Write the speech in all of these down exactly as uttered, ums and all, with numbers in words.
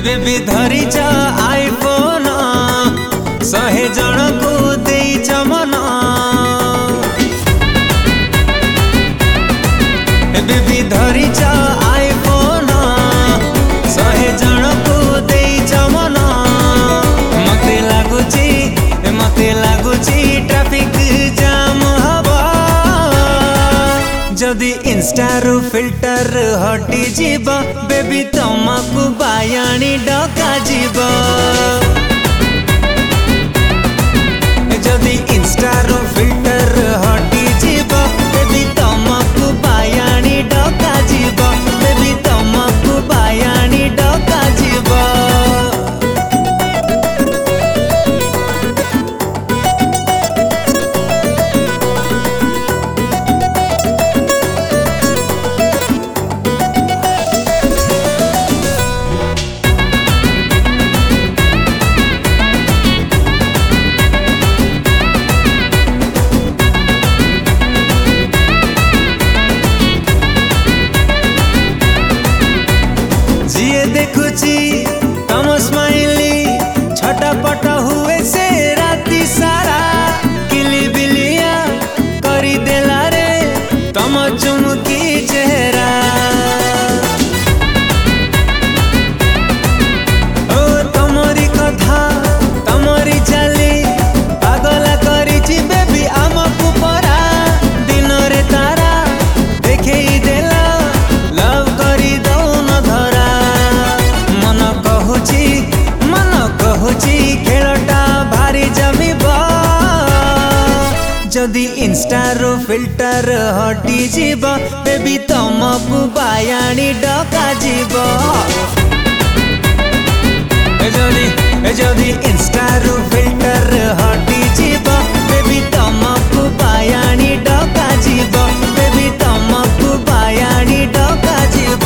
Baby धरी च iPhone शहे जन को देई चमन बेबी धरी च आईफोन शहे जन को देई चमन मते लागुची मते लागुची ट्रैफिक जाम हवा जदि इंस्टारू फिल्टर हटी जीव बेबी तमकु बायाणी डका जीव जदि इंस्टारू फिल्टर हटी जीव बेबी तमकु बायाणी डका जीव बेबी तमकु बायाणी डका जीव। देखुची तम स्माइली छटपट हुए से राती सारा किली बिलिया करी देला रे तम चुमकी चेहरा ओ तमरी कथा तमरी चाली पागला करी बेबी आमकु परा दिन रे तारा देखे देला लव करी दौन धरा मन कहूची खेलटा भारी जमिबा जदि इंस्टारो फिल्टर हटी जीव बेबी तमकु बायाणी डका जीव जदि जदि इंस्टारो फिल्टर हटी जीव बेबी तमकु बायाणी डका जीव बेबी तमकु बायाणी डका जीव।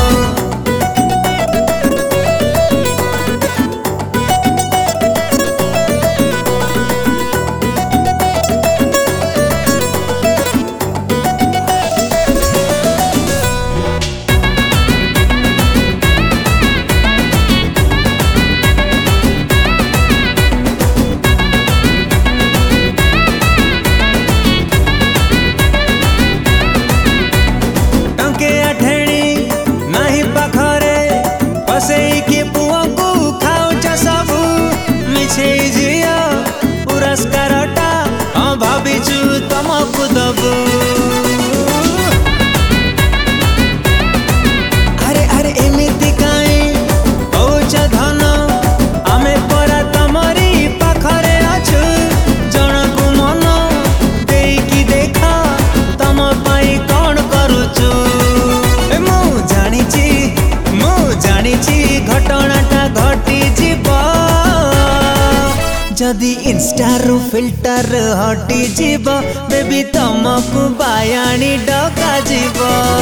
पुरस्कारटा हाँ भाविचु तमकु दबु अरे अरे एमिति काई होउछ धन आमे परा तमरी पाखरे अछु जनकु मन देकी देखा तम पाई कोन करूछु मु जानिची मु जानिची घटनाटा घटी जीव जदि इंस्टारू फिल्टर हटी जीव बेबी तमकु बायाणी डका जीव।